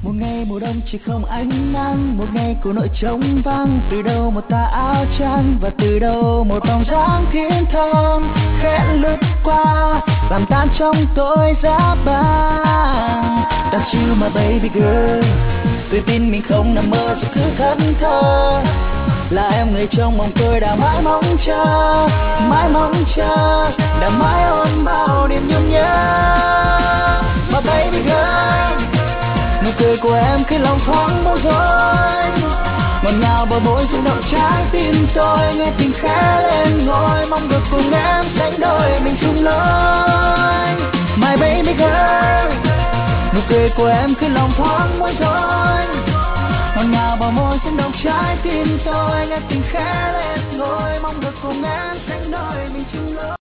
Một ngày mùa đông chỉ không ánh nắng, một ngày của nội trống vắng. Từ đâu một tà áo trắng và từ đâu một bóng dáng thiên thơm khẽ lướt qua, làm tan trong tôi giá băng. Ta chill mà baby girl, tôi tin mình không nằm mơ rồi cứ thẫn thờ. Là em người trong mong tôi đã mãi mong chờ, mãi mong chờ, đã mãi ôm bao niềm nhung nhớ. Mà baby girl, nụ cười của em khi lòng thoáng bối rối, ngọt ngào bờ môi rung động trái tim tôi. Nghe tình khẽ lên ngôi, mong được cùng em sánh đôi mình chung lối. My baby girl, nụ cười của em khi lòng thoáng bối rối, ngọt ngào bờ môi rung động trái tim tôi. Nghe tình khẽ lên ngôi, mong được cùng em sánh đôi mình chung lối.